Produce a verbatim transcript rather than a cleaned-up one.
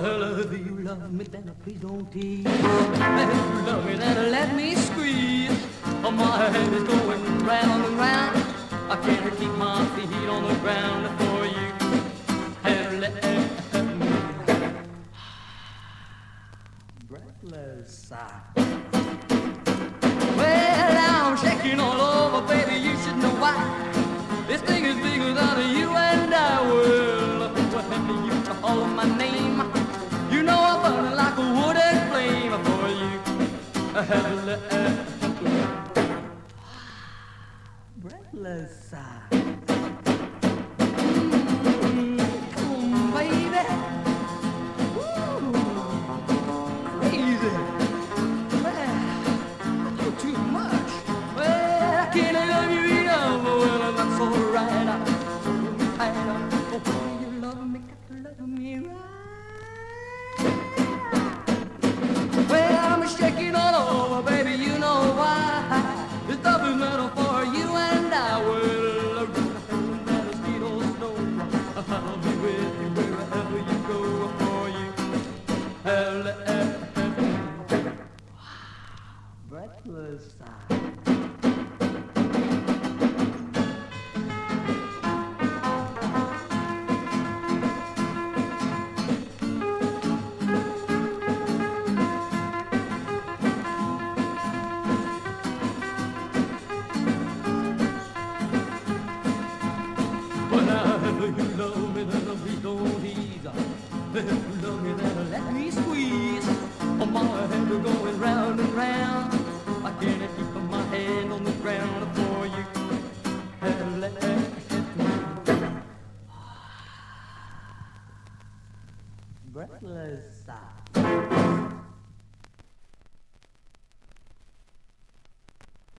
Well, if you love me, then please don't tease. If you love me, then let me squeeze. Oh, my head is going round and round. I can't keep my feet on the ground for you. And let me breathless sigh. Well, I'm shaking all over, baby, you should know why. This thing is bigger than you and I will. When you call my name, you know I'm burning like a wooden flame for you. Breathless sigh. Mm, come on, baby. Ooh, crazy. Well, you're too much. Well, I can't love you enough. Well, that's all right. I, I don't know you love me, got to love me right. Well, I'm shaking all over, baby, you know why. This stuff is meant for you and I will. Let us beat old snow. I'll be with you wherever you go for you. Breathless sigh. If you love me, then please don't ease. If you love me, then let me squeeze. Oh, my head is going round and round. I can't keep my hand on the ground for you. And let me breathless sigh.